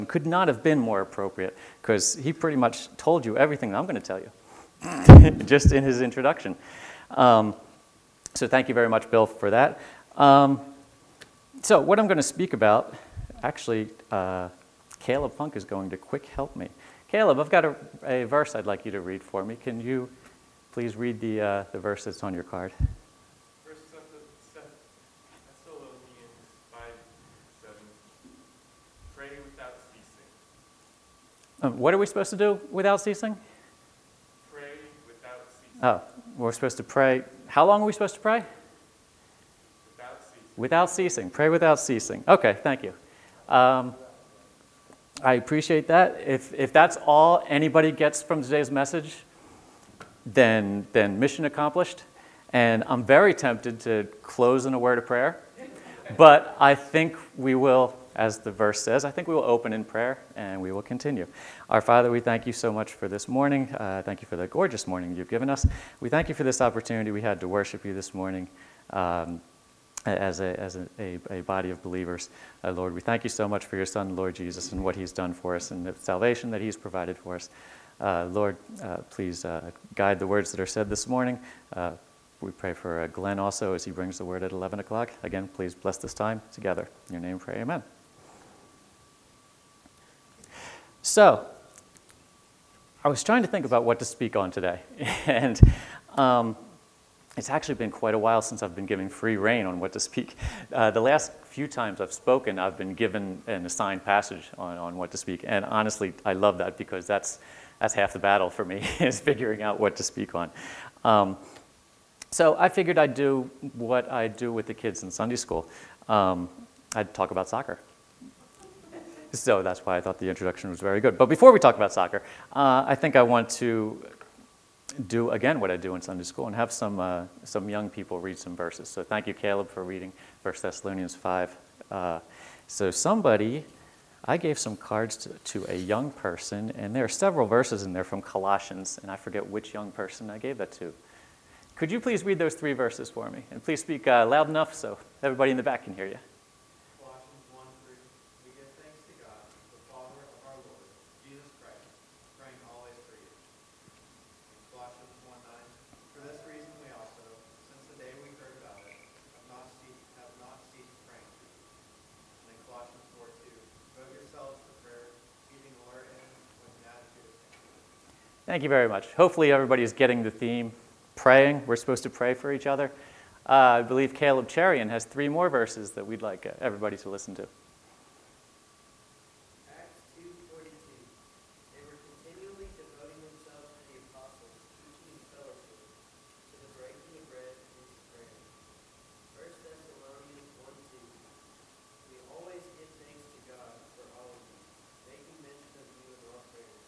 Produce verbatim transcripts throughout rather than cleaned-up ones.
could not have been more appropriate because he pretty much told you everything that I'm going to tell you just in his introduction. Um, so thank you very much, Bill, for that. Um, so what I'm going to speak about, actually, uh, Caleb Funk is going to quick help me. Caleb, I've got a, a verse I'd like you to read for me. Can you please read the, uh, the verse that's on your card? Um, what are we supposed to do without ceasing? Pray without ceasing. Oh, we're supposed to pray. How long are we supposed to pray? Without ceasing. Without ceasing. Pray without ceasing. Okay, thank you. Um, I appreciate that. If, if that's all anybody gets from today's message, then, then mission accomplished. And I'm very tempted to close in a word of prayer. But I think we will, as the verse says, I think we will open in prayer and we will continue. Our Father, we thank you so much for this morning. Uh, thank you for the gorgeous morning you've given us. We thank you for this opportunity we had to worship you this morning um, as, a, as a, a, a body of believers. Uh, Lord, we thank you so much for your Son, Lord Jesus, and what he's done for us and the salvation that he's provided for us. Uh, Lord, uh, please uh, guide the words that are said this morning. Uh, We pray for uh, Glenn also as he brings the word at eleven o'clock. Again, please bless this time together. In your name, pray, amen. So, I was trying to think about what to speak on today. And um, it's actually been quite a while since I've been giving free rein on what to speak. Uh, the last few times I've spoken, I've been given an assigned passage on, on what to speak. And honestly, I love that because that's, that's half the battle for me, is figuring out what to speak on. Um, So I figured I'd do what I do with the kids in Sunday school. Um, I'd talk about soccer. So that's why I thought the introduction was very good. But before we talk about soccer, uh, I think I want to do again what I do in Sunday school and have some, uh, some young people read some verses. So thank you, Caleb, for reading First Thessalonians five. Uh, so somebody, I gave some cards to, to a young person, and there are several verses in there from Colossians, and I forget which young person I gave that to. Could you please read those three verses for me? And please speak uh, loud enough so everybody in the back can hear you. Colossians one three. We give thanks to God, the Father of our Lord, Jesus Christ, praying always for you. And Colossians one nine. For this reason we also, since the day we heard about it, have not ceased, have not ceased praying for you. And then Colossians four two. Devote yourselves to prayer, keeping alert in with an attitude of thanksgiving. Thank you very much. Hopefully everybody is getting the theme. Praying. We're supposed to pray for each other. Uh, I believe Caleb Cherian has three more verses that we'd like uh, everybody to listen to. Acts two forty-two. They were continually devoting themselves to the apostles, teaching and fellowship, to the breaking of bread and to prayer. First Thessalonians one two. We always give thanks to God for all of you, making mention of you in our prayers.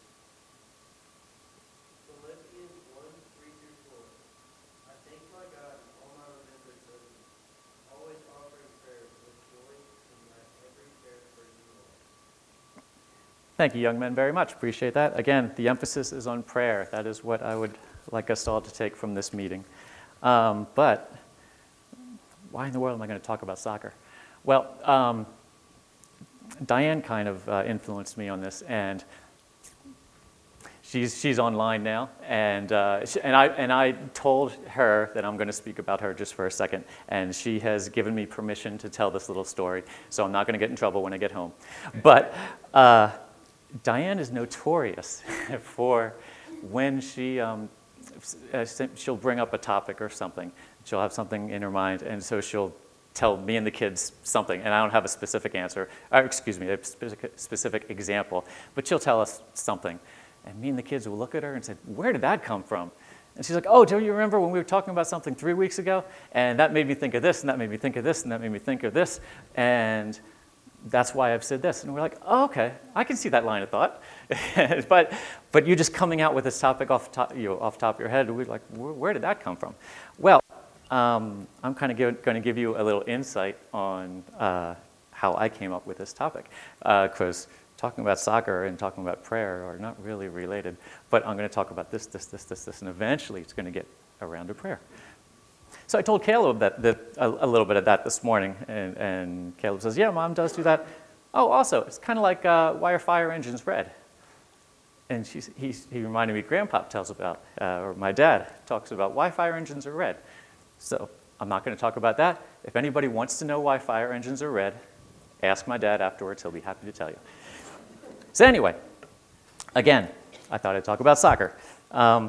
Philippians one three through four. I thank my God in all my remembrance of you, always offering prayers with joy in my every prayer for you all. Thank you, young men, very much. Appreciate that. Again, the emphasis is on prayer. That is what I would like us all to take from this meeting. Um, but why in the world am I going to talk about soccer? Well, um, Diane kind of uh, influenced me on this, and She's, she's online now, and, uh, she, and, I, and I told her that I'm going to speak about her just for a second, and she has given me permission to tell this little story, so I'm not going to get in trouble when I get home. But uh, Diane is notorious for when she, um, she'll bring up a topic or something. She'll have something in her mind, and so she'll tell me and the kids something, and I don't have a specific answer, or excuse me, a specific, specific example, but she'll tell us something. And me and the kids will look at her and say, where did that come from? And she's like, oh, don't you remember when we were talking about something three weeks ago? And that made me think of this, and that made me think of this, and that made me think of this. And that's why I've said this. And we're like, oh, okay, I can see that line of thought. but but you just coming out with this topic off top, you know, off top of your head, we're like, where, where did that come from? Well, um, I'm kind of going to give you a little insight on uh, how I came up with this topic. Because uh, talking about soccer and talking about prayer are not really related, but I'm going to talk about this, this, this, this, this, and eventually it's going to get around to prayer. So I told Caleb that, that a, a little bit of that this morning, and, and Caleb says, yeah, Mom does do that. oh, also, it's kind of like uh, why are fire engines red? And she's, he's, he reminded me, Grandpa tells about, uh, or my dad talks about why fire engines are red. So I'm not going to talk about that. If anybody wants to know why fire engines are red, ask my dad afterwards. He'll be happy to tell you. So anyway, again, I thought I'd talk about soccer. Um,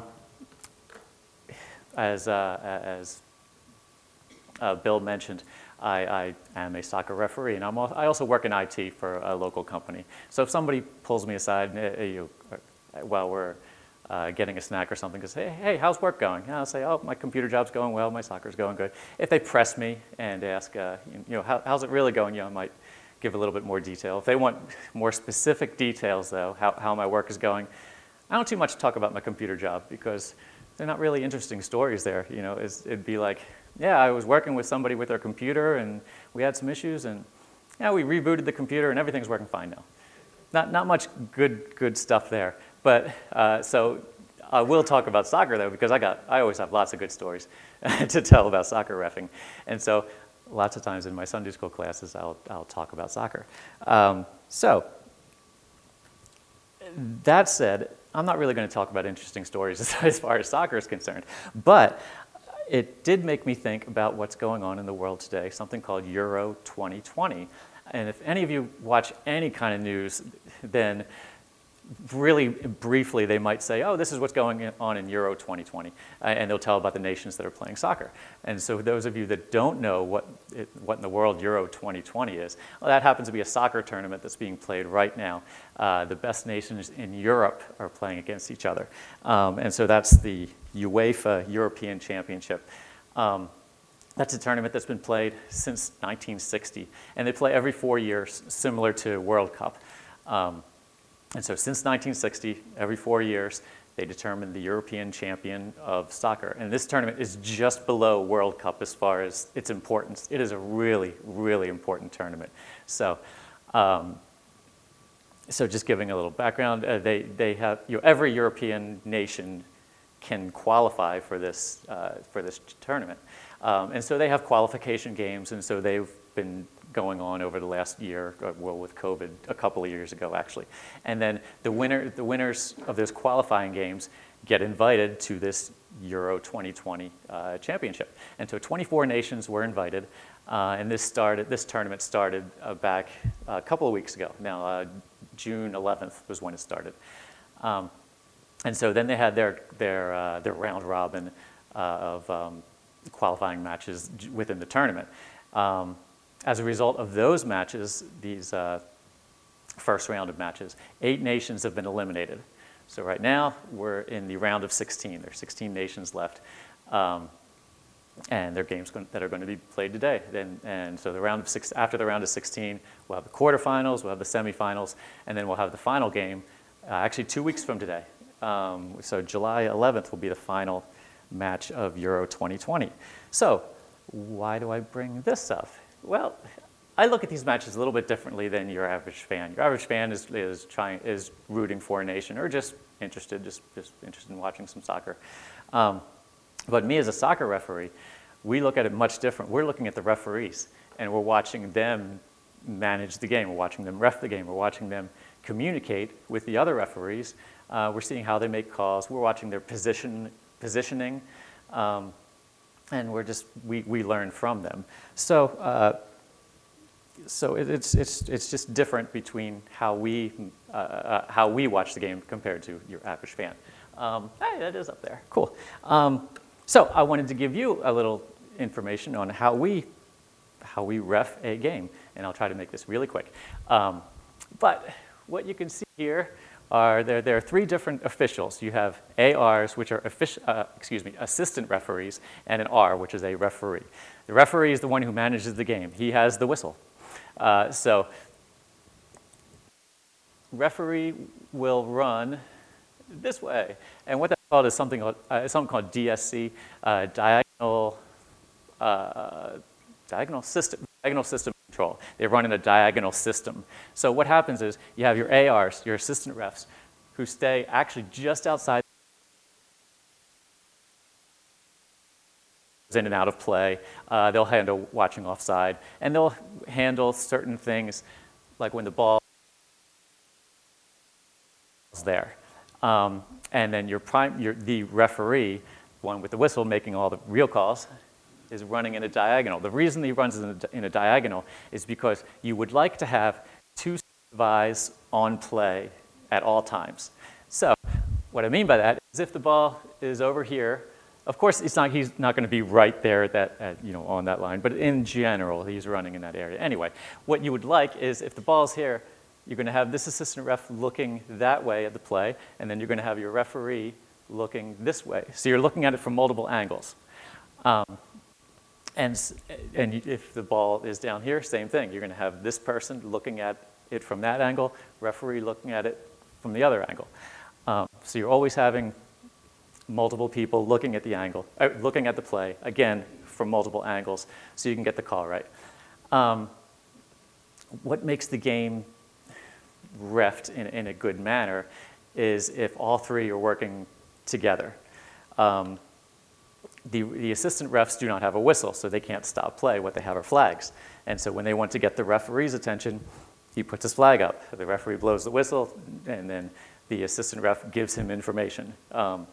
as uh, as uh, Bill mentioned, I, I am a soccer referee, and I'm al- I also work in I T for a local company. So if somebody pulls me aside uh, you, uh, while we're uh, getting a snack or something, and say, hey, how's work going? And I'll say, oh, my computer job's going well, my soccer's going good. If they press me and ask, uh, you know, How, how's it really going, you know, I might give a little bit more detail. If they want more specific details, though, how, how my work is going, I don't too much talk about my computer job because they're not really interesting stories there. You know, it's, it'd be like, yeah, I was working with somebody with their computer and we had some issues and yeah, we rebooted the computer and everything's working fine now. Not, not much good, good stuff there. But uh, so I will talk about soccer though because I got, I always have lots of good stories to tell about soccer reffing. And so lots of times in my Sunday school classes, I'll, I'll talk about soccer. Um, so that said, I'm not really going to talk about interesting stories as, as far as soccer is concerned, but it did make me think about what's going on in the world today, something called Euro twenty twenty. And if any of you watch any kind of news, then really briefly they might say, oh, this is what's going on in Euro twenty twenty, uh, and they'll tell about the nations that are playing soccer. And so those of you that don't know what, it, what in the world Euro twenty twenty is, well, that happens to be a soccer tournament that's being played right now. Uh, the best nations in Europe are playing against each other. Um, and so that's the UEFA European Championship. Um, That's a tournament that's been played since nineteen sixty, and they play every four years, similar to World Cup. Um, and so since nineteen sixty, every four years, they determine the European champion of soccer. And this tournament is just below World Cup as far as its importance. It is a really, really important tournament. So, um, so just giving a little background, uh, they, they have, you know, every European nation can qualify for this, uh, for this tournament. Um, and so they have qualification games, and so they've been going on over the last year, well, with COVID, a couple of years ago, actually. And then the winner, the winners of those qualifying games get invited to this Euro twenty twenty uh, championship. And so twenty-four nations were invited, uh, and this started. This tournament started uh, back a couple of weeks ago. Now, uh, June eleventh was when it started. Um, and so then they had their their uh, their round robin uh, of um, qualifying matches within the tournament. Um, as a result of those matches, these uh, first round of matches, eight nations have been eliminated. So right now, we're in the round of sixteen. There's sixteen nations left. Um, and there are games that are going to be played today. And, and so the round of six, after the round of sixteen, we'll have the quarterfinals, we'll have the semifinals, and then we'll have the final game, uh, actually two weeks from today. Um, so July eleventh will be the final match of Euro twenty twenty. So why do I bring this up? Well, I look at these matches a little bit differently than your average fan. Your average fan is, is, trying, is rooting for a nation or just interested, just, just interested in watching some soccer. Um, but me as a soccer referee, we look at it much different. We're looking at the referees, and we're watching them manage the game. We're watching them ref the game. We're watching them communicate with the other referees. Uh, we're seeing how they make calls. We're watching their position, positioning, um, and we're just, we, we learn from them. So, uh, so it, it's, it's, it's just different between how we, uh, uh, how we watch the game compared to your average fan. Um, hey, that is up there. Cool. Um, so I wanted to give you a little information on how we, how we ref a game, and I'll try to make this really quick. Um, but what you can see here are there, there are three different officials. You have A Rs, which are offici- uh, excuse me, assistant referees, and an R, which is a referee. The referee is the one who manages the game. He has the whistle. Uh, so referee will run this way, and what that's called is something called, uh, something called D S C, uh, diagonal uh, diagonal system diagonal system control. They run in a diagonal system. So what happens is you have your A Rs, your assistant refs, who stay actually just outside, in and out of play. Uh, they'll handle watching offside, and they'll handle certain things like when the ball is there. Um, and then your prime, your, the referee, one with the whistle making all the real calls, is running in a diagonal. The reason he runs in a, in a diagonal is because you would like to have two eyes on play at all times. So what I mean by that is if the ball is over here, of course it's not, he's not going to be right there at that, at, you know, on that line, but in general he's running in that area. Anyway, what you would like is if the ball's here, you're going to have this assistant ref looking that way at the play, and then you're going to have your referee looking this way. So you're looking at it from multiple angles. Um, And, and if the ball is down here, same thing. You're going to have this person looking at it from that angle, referee looking at it from the other angle. Um, so you're always having multiple people looking at the angle, uh, looking at the play, again, from multiple angles, so you can get the call right. Um, what makes the game reffed in, in a good manner is if all three are working together. Um, The, the assistant refs do not have a whistle, so they can't stop play. What they have are flags. And so when they want to get the referee's attention, he puts his flag up. The referee blows the whistle, and then the assistant ref gives him information. Um,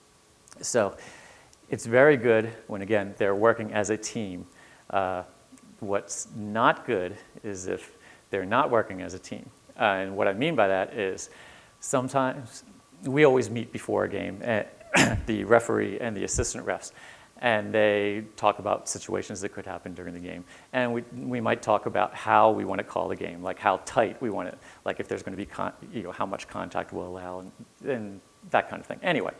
so it's very good when, again, they're working as a team. Uh, what's not good is if they're not working as a team. Uh, and what I mean by that is sometimes we always meet before a game, uh, the referee and the assistant refs, and they talk about situations that could happen during the game. And we, we might talk about how we want to call the game, like how tight we want it, like if there's going to be, con you know, how much contact we'll allow, and, and that kind of thing. Anyway,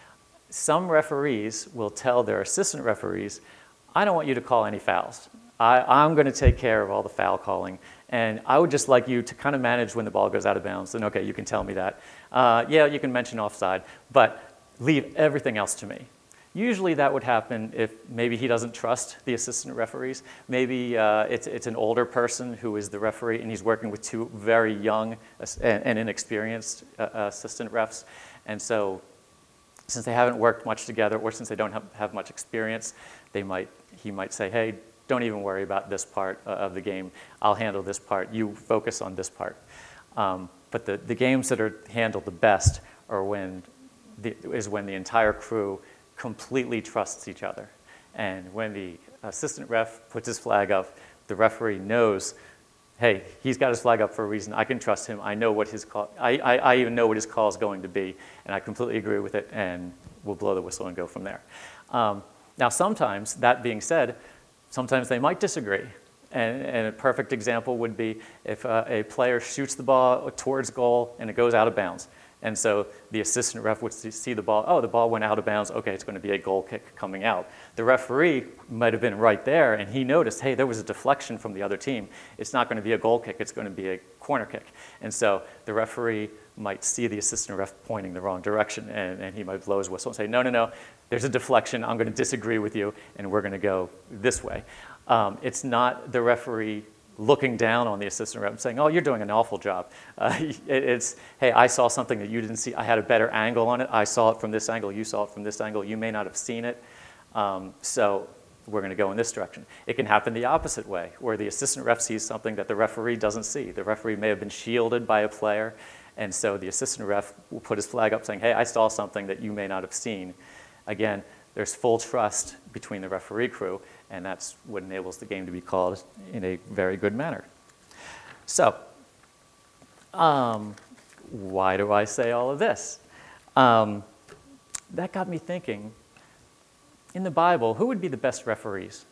some referees will tell their assistant referees, I don't want you to call any fouls. I, I'm going to take care of all the foul calling, and I would just like you to kind of manage when the ball goes out of bounds. And okay, you can tell me that. Uh, yeah, you can mention offside, but leave everything else to me. Usually that would happen if maybe he doesn't trust the assistant referees. Maybe uh, it's, it's an older person who is the referee, and he's working with two very young and, and inexperienced uh, assistant refs. And so since they haven't worked much together, or since they don't have, have much experience, they might, he might say, hey, don't even worry about this part uh, of the game. I'll handle this part. You focus on this part. Um, but the, the games that are handled the best are when the, is when the entire crew completely trusts each other. And when the assistant ref puts his flag up, the referee knows, hey, he's got his flag up for a reason. I can trust him. I know what his call, I, I, I even know what his call is going to be, and I completely agree with it, and we'll blow the whistle and go from there. Um, now, sometimes, that being said, sometimes they might disagree. And, and a perfect example would be if uh, a player shoots the ball towards goal and it goes out of bounds. And so the assistant ref would see the ball, oh, the ball went out of bounds, okay, it's going to be a goal kick coming out. The referee might have been right there, and he noticed, hey, there was a deflection from the other team. It's not going to be a goal kick, it's going to be a corner kick. And so the referee might see the assistant ref pointing the wrong direction, and, and he might blow his whistle and say, no, no, no, there's a deflection, I'm going to disagree with you, and we're going to go this way. Um, it's not the referee looking down on the assistant rep and saying, oh, you're doing an awful job. Uh, it, it's, hey, I saw something that you didn't see. I had a better angle on it. I saw it from this angle. You saw it from this angle. You may not have seen it. Um, so we're going to go in this direction. It can happen the opposite way, where the assistant ref sees something that the referee doesn't see. The referee may have been shielded by a player, and so the assistant ref will put his flag up saying, hey, I saw something that you may not have seen. Again, there's full trust between the referee crew, and that's what enables the game to be called in a very good manner. So, um, why do I say all of this? Um, that got me thinking, in the Bible, who would be the best referees?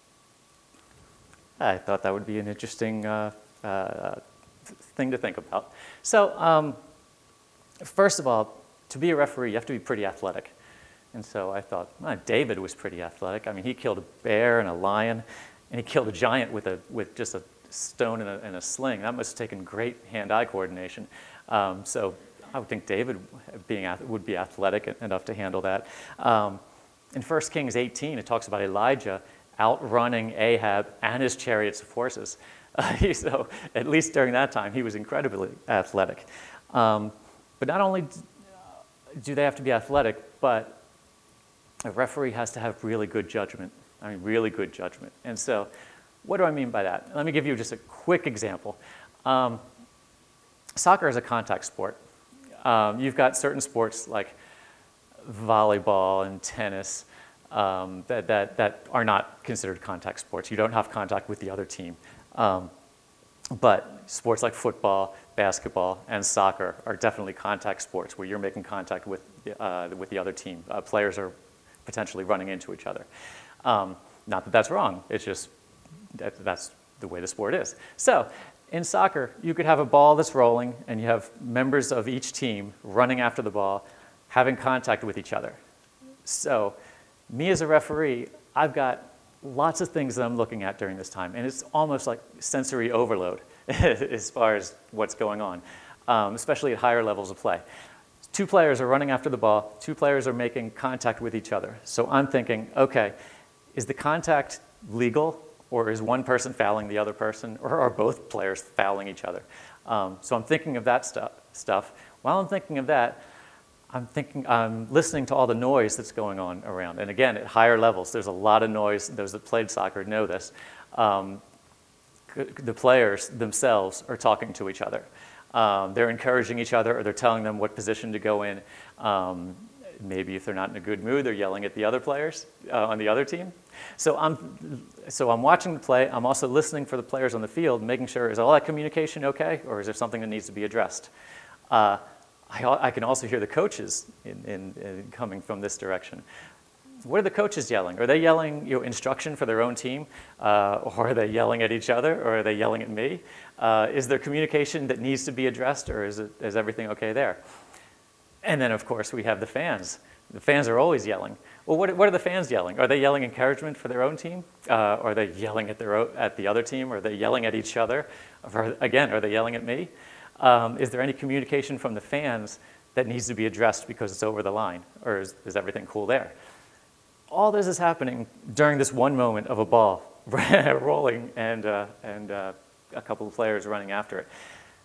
I thought that would be an interesting uh, uh, thing to think about. So, um, first of all, to be a referee, you have to be pretty athletic. And so I thought, well, David was pretty athletic. I mean, he killed a bear and a lion, and he killed a giant with, a, with just a stone and a, and a sling. That must have taken great hand-eye coordination. Um, so I would think David being, would be athletic enough to handle that. Um, in First Kings eighteen, it talks about Elijah outrunning Ahab and his chariots of horses. Uh, so at least during that time, he was incredibly athletic. Um, but not only do they have to be athletic, but a referee has to have really good judgment. I mean, really good judgment. And so what do I mean by that? Let me give you just a quick example. Um, soccer is a contact sport. Um, you've got certain sports like volleyball and tennis um, that, that, that are not considered contact sports. You don't have contact with the other team. Um, but sports like football, basketball, and soccer are definitely contact sports where you're making contact with, uh, with the other team. Uh, players are potentially running into each other. Um, not that that's wrong, it's just that, that's the way the sport is. So in soccer, you could have a ball that's rolling and you have members of each team running after the ball, having contact with each other. So me as a referee, I've got lots of things that I'm looking at during this time, and it's almost like sensory overload as far as what's going on, um, especially at higher levels of play. Two players are running after the ball, two players are making contact with each other. So I'm thinking, okay, is the contact legal, or is one person fouling the other person, or are both players fouling each other? Um, so I'm thinking of that stuff, stuff. While I'm thinking of that, I'm thinking, I'm listening to all the noise that's going on around. And again, at higher levels, there's a lot of noise. Those that played soccer know this. Um, the players themselves are talking to each other. Um, they're encouraging each other, or they're telling them what position to go in. Um, maybe if they're not in a good mood, they're yelling at the other players uh, on the other team. So I'm, so I'm watching the play. I'm also listening for the players on the field, making sure, is all that communication okay, or is there something that needs to be addressed? Uh, I, I can also hear the coaches in, in, in coming from this direction. What are the coaches yelling? Are they yelling, you know, instruction for their own team? Uh, or are they yelling at each other? Or are they yelling at me? Uh, is there communication that needs to be addressed, or is, it, is everything okay there? And then, of course, we have the fans. The fans are always yelling. Well, what, what are the fans yelling? Are they yelling encouragement for their own team? Uh, are they yelling at, their, at the other team? Are they yelling at each other? Or, again, are they yelling at me? Um, is there any communication from the fans that needs to be addressed because it's over the line? Or is, is everything cool there? All this is happening during this one moment of a ball rolling and, uh, and uh, a couple of players running after it.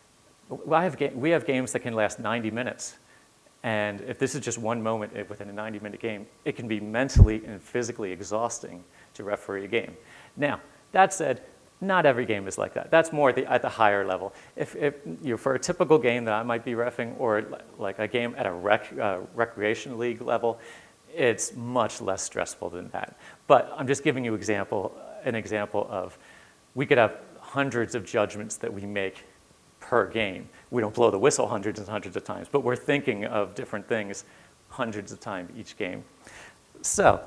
I have ga- we have games that can last ninety minutes. And if this is just one moment within a ninety minute game, it can be mentally and physically exhausting to referee a game. Now, that said, not every game is like that. That's more at the, at the higher level. If, if you know, for a typical game that I might be reffing, or like a game at a rec, uh, recreation league level, it's much less stressful than that. But I'm just giving you example, an example of, we could have hundreds of judgments that we make per game. We don't blow the whistle hundreds and hundreds of times, but we're thinking of different things hundreds of times each game. So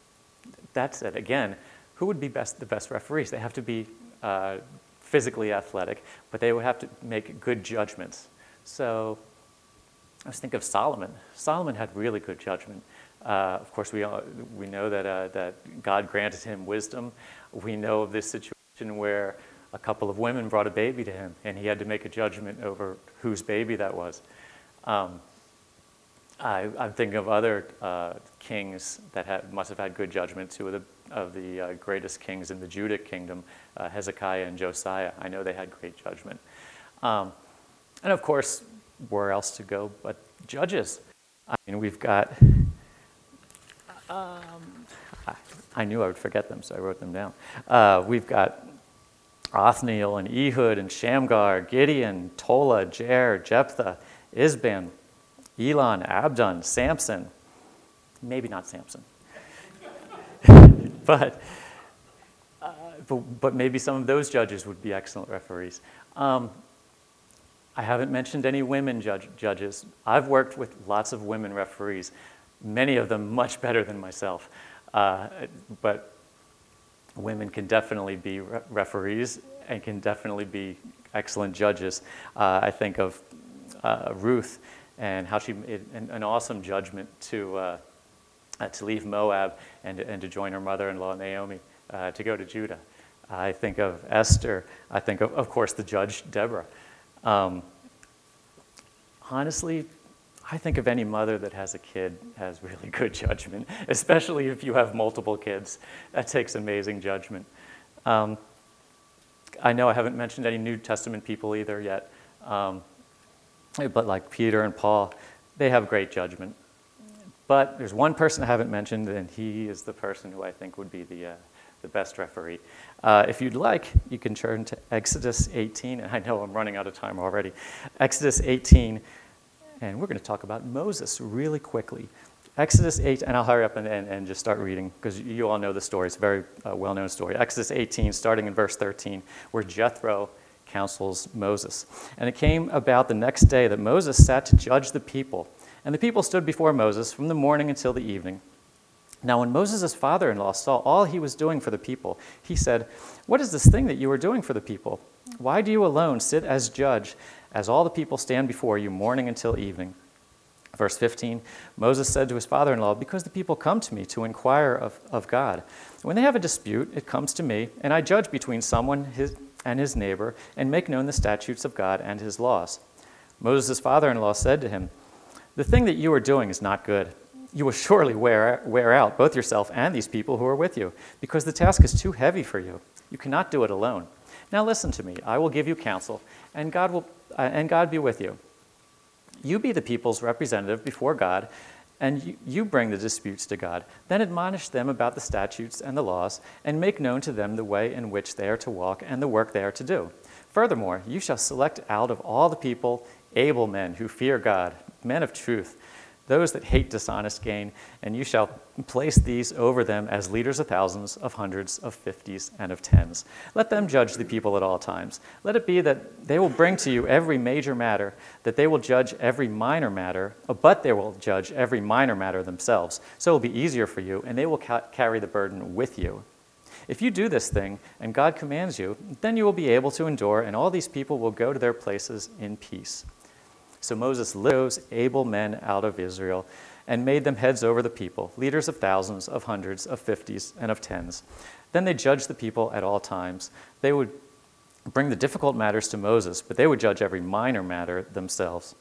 that said, again, who would be best, the best referees? They have to be uh, physically athletic, but they would have to make good judgments. So let's think of Solomon. Solomon had really good judgment. Uh, of course, we, all, we know that, uh, that God granted him wisdom. We know of this situation where a couple of women brought a baby to him, and he had to make a judgment over whose baby that was. Um, I, I'm thinking of other uh, kings that had, must have had good judgment. Two of the, of the uh, greatest kings in the Judic kingdom, uh, Hezekiah and Josiah. I know they had great judgment. Um, and of course, where else to go but judges? I mean, we've got, um, I, I knew I would forget them, so I wrote them down. Uh, we've got Othniel and Ehud and Shamgar, Gideon, Tola, Jair, Jephthah, Isban, Elon, Abdon, Samson. Maybe not Samson. but, uh, but, but maybe some of those judges would be excellent referees. Um, I haven't mentioned any women judge, judges. I've worked with lots of women referees, many of them much better than myself. Uh, but women can definitely be re- referees and can definitely be excellent judges. Uh, I think of uh, Ruth and how she made an, an awesome judgment to uh, uh, to leave Moab and, and to join her mother-in-law Naomi uh, to go to Judah. I think of Esther. I think of, of course, the judge Deborah. Um, honestly, I think of any mother that has a kid has really good judgment, especially if you have multiple kids. That takes amazing judgment. Um, I know I haven't mentioned any New Testament people either yet, um, but like Peter and Paul, they have great judgment. But there's one person I haven't mentioned, and he is the person who I think would be the, uh, the best referee. Uh, if you'd like, you can turn to Exodus eighteen. I know I'm running out of time already. Exodus eighteen, and we're going to talk about Moses really quickly. Exodus eight, and I'll hurry up and, and, and just start reading because you all know the story. It's a very uh, well-known story. Exodus eighteen, starting in verse thirteen, where Jethro counsels Moses. And it came about the next day that Moses sat to judge the people. And the people stood before Moses from the morning until the evening. Now when Moses' father-in-law saw all he was doing for the people, he said, "What is this thing that you are doing for the people? Why do you alone sit as judge, as all the people stand before you morning until evening?" Verse fifteen, Moses said to his father-in-law, "Because the people come to me to inquire of, of God. When they have a dispute, it comes to me, and I judge between someone his, and his neighbor, and make known the statutes of God and his laws." Moses' father-in-law said to him, "The thing that you are doing is not good. You will surely wear, wear out both yourself and these people who are with you, because the task is too heavy for you. You cannot do it alone. Now listen to me. I will give you counsel, and God will, uh, and God be with you. You be the people's representative before God, and you, you bring the disputes to God. Then admonish them about the statutes and the laws, and make known to them the way in which they are to walk and the work they are to do. Furthermore, you shall select out of all the people able men who fear God, men of truth, those that hate dishonest gain, and you shall place these over them as leaders of thousands, of hundreds, of fifties, and of tens. Let them judge the people at all times. Let it be that they will bring to you every major matter, that they will judge every minor matter, but they will judge every minor matter themselves. So it will be easier for you, and they will ca- carry the burden with you. If you do this thing, and God commands you, then you will be able to endure, and all these people will go to their places in peace." So Moses led those able men out of Israel and made them heads over the people, leaders of thousands, of hundreds, of fifties, and of tens. Then they judged the people at all times. They would bring the difficult matters to Moses, but they would judge every minor matter themselves.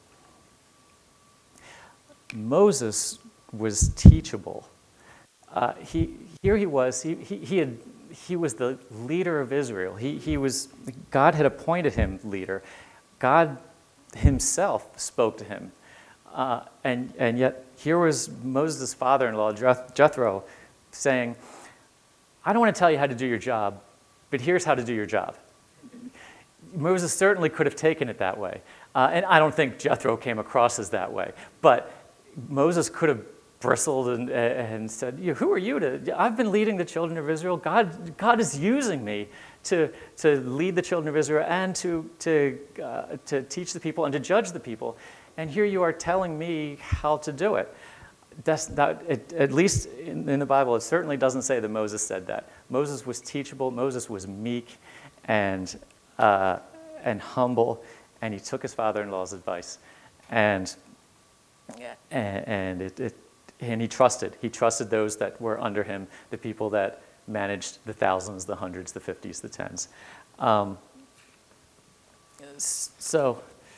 Moses was teachable. Uh, he, here he was, he, he, he, had, he was the leader of Israel. He, he was, God had appointed him leader. God himself spoke to him. Uh, and, and yet here was Moses' father-in-law, Jethro, saying, "I don't want to tell you how to do your job, but here's how to do your job." Moses certainly could have taken it that way. Uh, and I don't think Jethro came across as that way. But Moses could have bristled and, and said, "Who are you to, I've been leading the children of Israel. God, God is using me to, to lead the children of Israel and to, to, uh, to teach the people and to judge the people. And here you are telling me how to do it." That's not, it, at least in, in the Bible, it certainly doesn't say that Moses said that. Moses was teachable. Moses was meek and, uh, and humble, and he took his father-in-law's advice. And, and, and it, it And he trusted. He trusted those that were under him, the people that managed the thousands, the hundreds, the fifties, the tens. Um, so,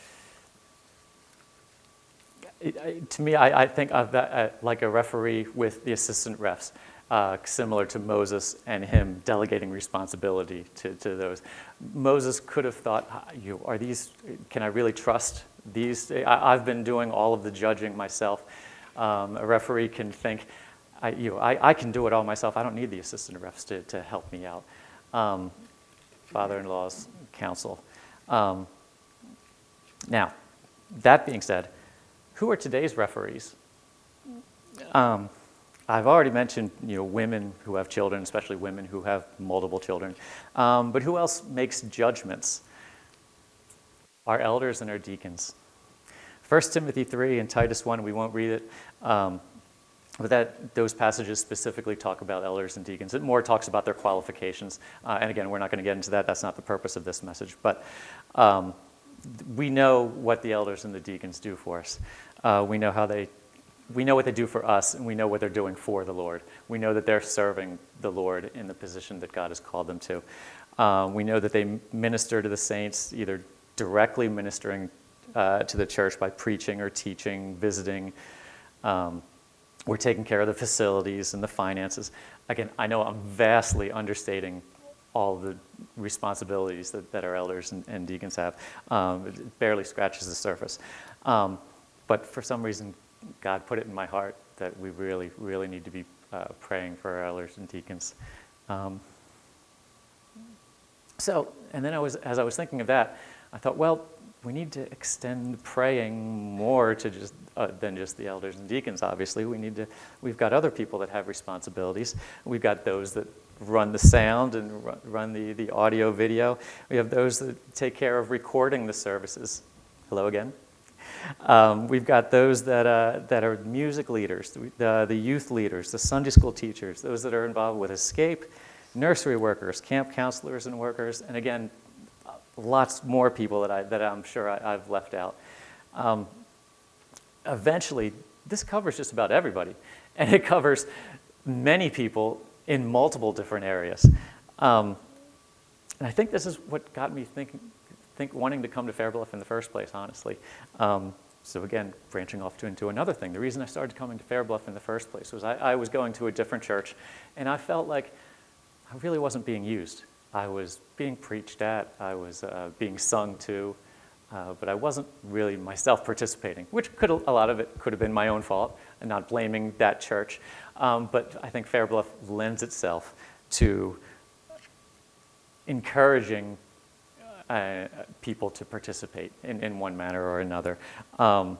it, it, to me, I, I think of that uh, like a referee with the assistant refs, uh, similar to Moses and him delegating responsibility to, to those. Moses could have thought, "You are these? Can I really trust these? I, I've been doing all of the judging myself." Um, a referee can think, I, you know, I, I can do it all myself. I don't need the assistant refs to, to help me out. Um, father-in-law's counsel. Um, now, that being said, who are today's referees? Um, I've already mentioned, you know, women who have children, especially women who have multiple children. Um, but who else makes judgments? Our elders and our deacons. First Timothy three and Titus one, we won't read it, um, but that those passages specifically talk about elders and deacons. It more talks about their qualifications. Uh, and again, we're not going to get into that. That's not the purpose of this message. But um, we know what the elders and the deacons do for us. Uh, we know how they, we know what they do for us, and we know what they're doing for the Lord. We know that they're serving the Lord in the position that God has called them to. Uh, we know that they minister to the saints, either directly ministering Uh, to the church by preaching or teaching, visiting. Um, we're taking care of the facilities and the finances. Again, I know I'm vastly understating all the responsibilities that, that our elders and, and deacons have. Um, it barely scratches the surface. Um, but for some reason, God put it in my heart that we really, really need to be uh, praying for our elders and deacons. Um, So, and then I was, as I was thinking of that, I thought, well, we need to extend praying more to just uh, than just the elders and deacons. Obviously, we need to. We've got other people that have responsibilities. We've got those that run the sound and ru- run the the audio video. We have those that take care of recording the services. Hello again. Um, we've got those that uh, that are music leaders, the the youth leaders, the Sunday school teachers, those that are involved with Escape, nursery workers, camp counselors and workers, and again, lots more people that, I, that I'm sure I, I've left out. Um, eventually, this covers just about everybody, and it covers many people in multiple different areas. Um, and I think this is what got me thinking, think, wanting to come to Fair Bluff in the first place, honestly. Um, so again, branching off to, into another thing. The reason I started coming to Fair Bluff in the first place was I, I was going to a different church, and I felt like I really wasn't being used. I was being preached at, I was uh, being sung to, uh, but I wasn't really myself participating, which could a lot of it could have been my own fault, and not blaming that church. Um, but I think Fair Bluff lends itself to encouraging uh, people to participate in, in one manner or another. Um,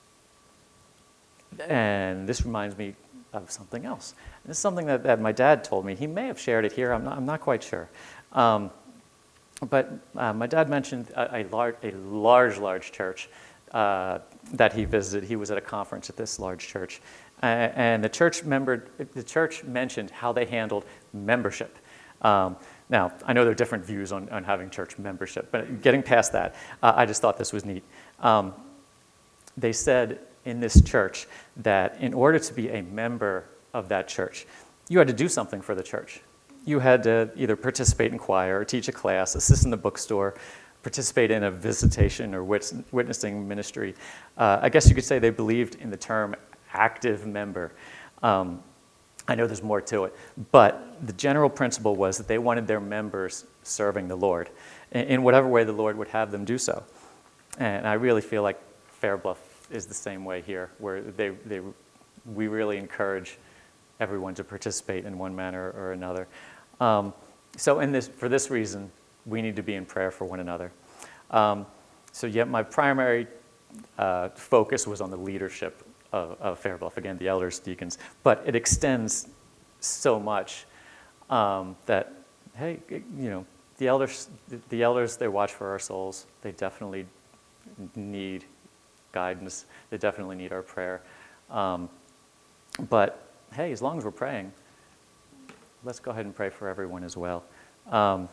and this reminds me of something else. And this is something that, that my dad told me. He may have shared it here, I'm not, I'm not quite sure. Um, but uh, my dad mentioned a, a, large, a large, large church uh, that he visited. He was at a conference at this large church. Uh, and the church, member, the church mentioned how they handled membership. Um, now, I know there are different views on, on having church membership, but getting past that, uh, I just thought this was neat. Um, they said in this church that in order to be a member of that church, you had to do something for the church. You had to either participate in choir, or teach a class, assist in the bookstore, participate in a visitation or wit- witnessing ministry. Uh, I guess you could say they believed in the term active member. Um, I know there's more to it, but the general principle was that they wanted their members serving the Lord in, in whatever way the Lord would have them do so. And I really feel like Fair Bluff is the same way here, where they, they, we really encourage everyone to participate in one manner or another. Um, so in this, for this reason, we need to be in prayer for one another. Um, so yet my primary uh, focus was on the leadership of, of Fair Bluff, again, the elders, deacons, but it extends so much um, that, hey, you know, the elders, the elders, they watch for our souls. They definitely need guidance. They definitely need our prayer. Um, but hey, as long as we're praying, let's go ahead and pray for everyone as well. Um,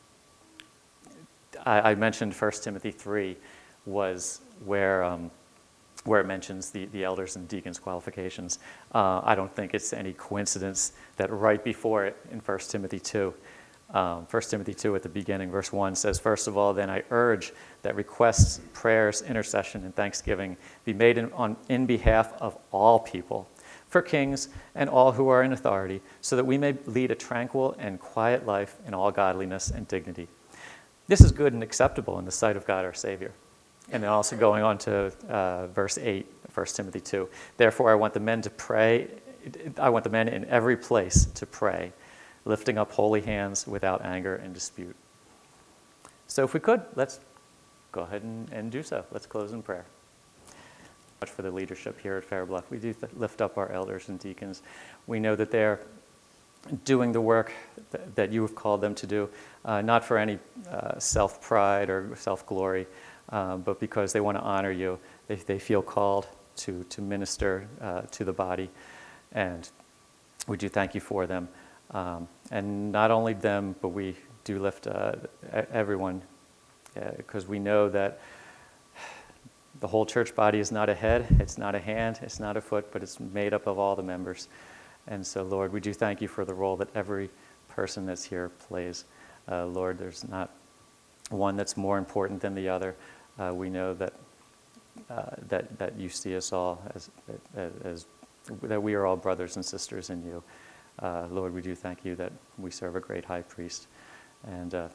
I, I mentioned First Timothy three was where um, where it mentions the, the elders and deacons qualifications. Uh, I don't think it's any coincidence that right before it in First Timothy two, um, First Timothy two at the beginning, verse one says, "First of all, then I urge that requests, prayers, intercession, and thanksgiving be made in, on, in behalf of all people, for kings and all who are in authority, so that we may lead a tranquil and quiet life in all godliness and dignity. This is good and acceptable in the sight of God our Savior." And then also going on to uh, verse eight, First Timothy two. "Therefore I want the men to pray, I want the men in every place to pray, lifting up holy hands without anger and dispute." So if we could, let's go ahead and, and do so. Let's close in prayer. Much for the leadership here at Fair Bluff. We do th- lift up our elders and deacons. We know that they're doing the work th- that you have called them to do, uh, not for any uh, self-pride or self-glory, uh, but because they want to honor you. They, they feel called to, to minister uh, to the body, and we do thank you for them. Um, and not only them, but we do lift uh, everyone, because uh, we know that the whole church body is not a head, it's not a hand, it's not a foot, but it's made up of all the members. And so, Lord, we do thank you for the role that every person that's here plays. Uh, Lord, there's not one that's more important than the other. Uh, we know that uh, that that you see us all as, as, as that we are all brothers and sisters in you. Uh, Lord, we do thank you that we serve a great high priest. And uh,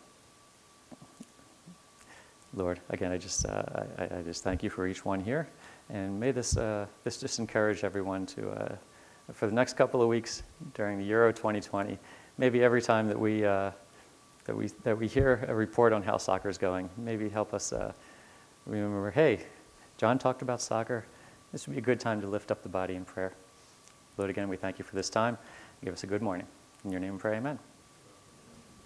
Lord, again, I just uh, I, I just thank you for each one here, and may this uh, this just encourage everyone to uh, for the next couple of weeks during the Euro twenty twenty. Maybe every time that we uh, that we, that we hear a report on how soccer is going. Maybe help us uh, remember, hey, John talked about soccer. This would be a good time to lift up the body in prayer. Lord, again, we thank you for this time. Give us a good morning. In your name we pray, amen.